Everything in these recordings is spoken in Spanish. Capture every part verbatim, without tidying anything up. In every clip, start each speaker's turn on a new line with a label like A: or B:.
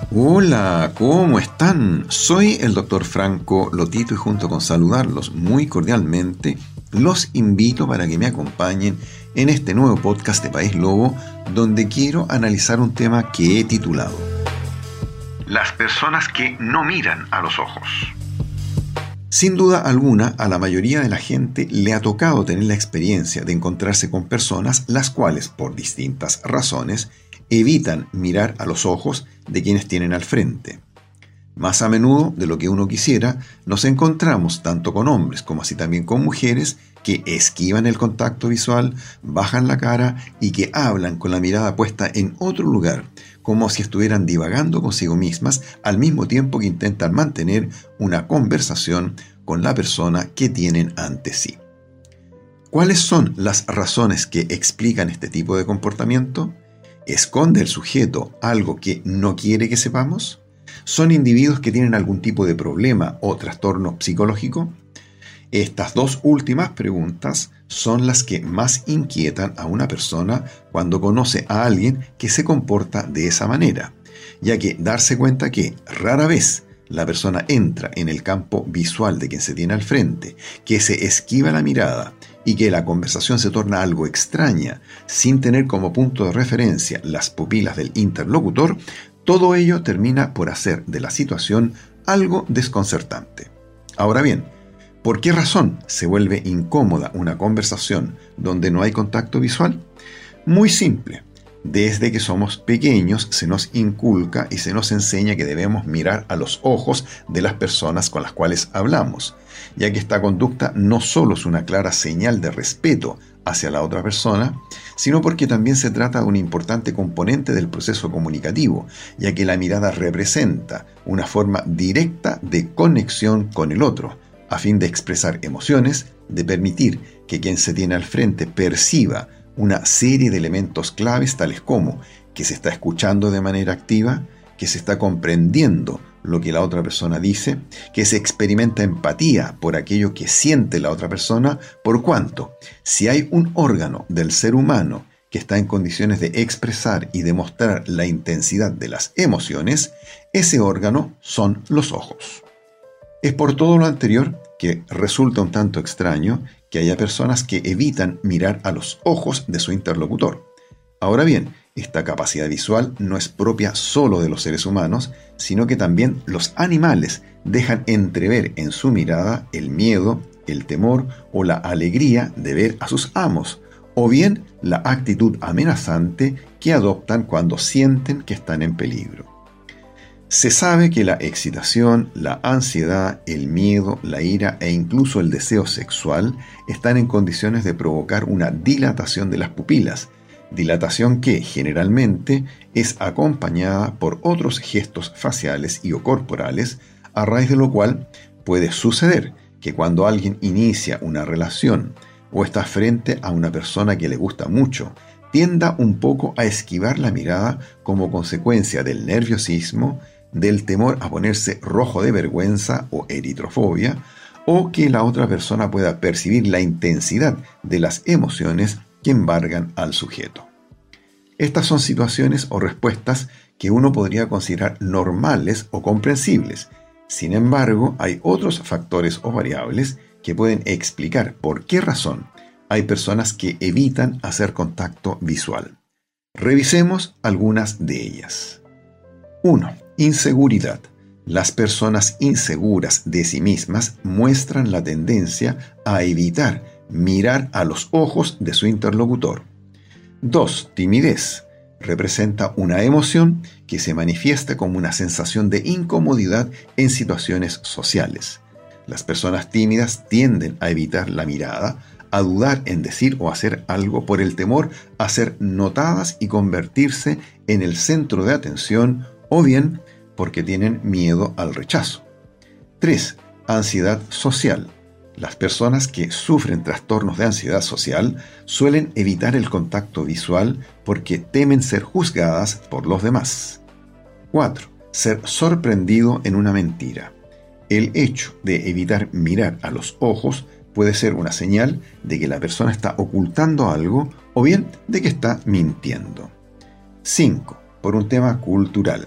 A: Hola, ¿cómo están? Soy el doctor Franco Lotito y junto con saludarlos muy cordialmente, los invito para que me acompañen en este nuevo podcast de País Lobo, donde quiero analizar un tema que he titulado Las personas que no miran a los ojos. Sin duda alguna, a la mayoría de la gente le ha tocado tener la experiencia de encontrarse con personas las cuales, por distintas razones, evitan mirar a los ojos de quienes tienen al frente. Más a menudo de lo que uno quisiera, nos encontramos tanto con hombres como así también con mujeres que esquivan el contacto visual, bajan la cara y que hablan con la mirada puesta en otro lugar, como si estuvieran divagando consigo mismas al mismo tiempo que intentan mantener una conversación con la persona que tienen ante sí. ¿Cuáles son las razones que explican este tipo de comportamiento? ¿Esconde el sujeto algo que no quiere que sepamos? ¿Son individuos que tienen algún tipo de problema o trastorno psicológico? Estas dos últimas preguntas son las que más inquietan a una persona cuando conoce a alguien que se comporta de esa manera, ya que darse cuenta que rara vez la persona entra en el campo visual de quien se tiene al frente, que se esquiva la mirada y que la conversación se torna algo extraña, sin tener como punto de referencia las pupilas del interlocutor, todo ello termina por hacer de la situación algo desconcertante. Ahora bien, ¿por qué razón se vuelve incómoda una conversación donde no hay contacto visual? Muy simple. Desde que somos pequeños se nos inculca y se nos enseña que debemos mirar a los ojos de las personas con las cuales hablamos, ya que esta conducta no solo es una clara señal de respeto hacia la otra persona, sino porque también se trata de un importante componente del proceso comunicativo, ya que la mirada representa una forma directa de conexión con el otro, a fin de expresar emociones, de permitir que quien se tiene al frente perciba una serie de elementos claves tales como que se está escuchando de manera activa, que se está comprendiendo lo que la otra persona dice, que se experimenta empatía por aquello que siente la otra persona, por cuanto, si hay un órgano del ser humano que está en condiciones de expresar y demostrar la intensidad de las emociones, ese órgano son los ojos. Es por todo lo anterior que resulta un tanto extraño que haya personas que evitan mirar a los ojos de su interlocutor. Ahora bien, esta capacidad visual no es propia solo de los seres humanos, sino que también los animales dejan entrever en su mirada el miedo, el temor o la alegría de ver a sus amos, o bien la actitud amenazante que adoptan cuando sienten que están en peligro. Se sabe que la excitación, la ansiedad, el miedo, la ira e incluso el deseo sexual están en condiciones de provocar una dilatación de las pupilas, dilatación que generalmente es acompañada por otros gestos faciales y o corporales, a raíz de lo cual puede suceder que cuando alguien inicia una relación o está frente a una persona que le gusta mucho, tienda un poco a esquivar la mirada como consecuencia del nerviosismo, del temor a ponerse rojo de vergüenza o eritrofobia, o que la otra persona pueda percibir la intensidad de las emociones que embargan al sujeto. Estas son situaciones o respuestas que uno podría considerar normales o comprensibles. Sin embargo, hay otros factores o variables que pueden explicar por qué razón hay personas que evitan hacer contacto visual. Revisemos algunas de ellas. uno. Inseguridad. Las personas inseguras de sí mismas muestran la tendencia a evitar mirar a los ojos de su interlocutor. dos. Timidez. Representa una emoción que se manifiesta como una sensación de incomodidad en situaciones sociales. Las personas tímidas tienden a evitar la mirada, a dudar en decir o hacer algo por el temor a ser notadas y convertirse en el centro de atención, o bien porque tienen miedo al rechazo. tres. Ansiedad social. Las personas que sufren trastornos de ansiedad social suelen evitar el contacto visual porque temen ser juzgadas por los demás. cuatro. Ser sorprendido en una mentira. El hecho de evitar mirar a los ojos puede ser una señal de que la persona está ocultando algo o bien de que está mintiendo. cinco. Por un tema cultural.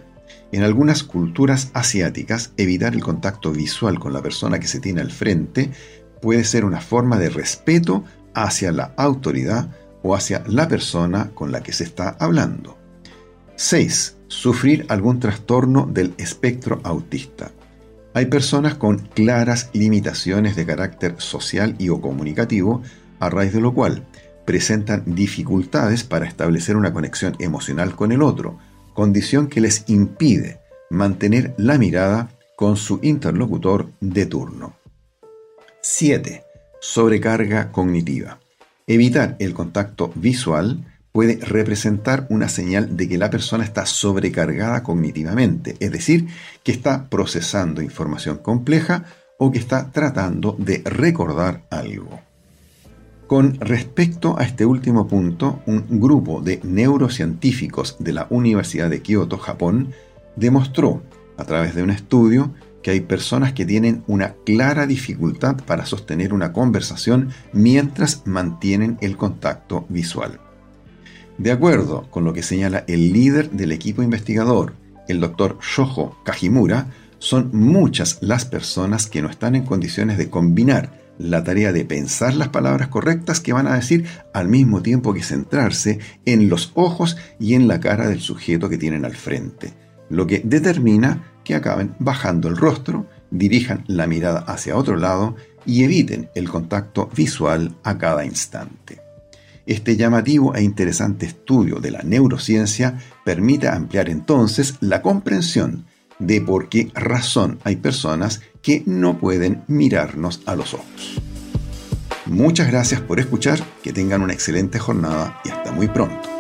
A: En algunas culturas asiáticas, evitar el contacto visual con la persona que se tiene al frente puede ser una forma de respeto hacia la autoridad o hacia la persona con la que se está hablando. seis. Sufrir algún trastorno del espectro autista. Hay personas con claras limitaciones de carácter social y o comunicativo, a raíz de lo cual presentan dificultades para establecer una conexión emocional con el otro, condición que les impide mantener la mirada con su interlocutor de turno. siete. Sobrecarga cognitiva. Evitar el contacto visual puede representar una señal de que la persona está sobrecargada cognitivamente, es decir, que está procesando información compleja o que está tratando de recordar algo. Con respecto a este último punto, un grupo de neurocientíficos de la Universidad de Kioto, Japón, demostró a través de un estudio que hay personas que tienen una clara dificultad para sostener una conversación mientras mantienen el contacto visual. De acuerdo con lo que señala el líder del equipo investigador, el doctor Shoho Kajimura, son muchas las personas que no están en condiciones de combinar la tarea de pensar las palabras correctas que van a decir al mismo tiempo que centrarse en los ojos y en la cara del sujeto que tienen al frente, lo que determina que acaben bajando el rostro, dirijan la mirada hacia otro lado y eviten el contacto visual a cada instante. Este llamativo e interesante estudio de la neurociencia permite ampliar entonces la comprensión de por qué razón hay personas que no pueden mirarnos a los ojos. Muchas gracias por escuchar, que tengan una excelente jornada y hasta muy pronto.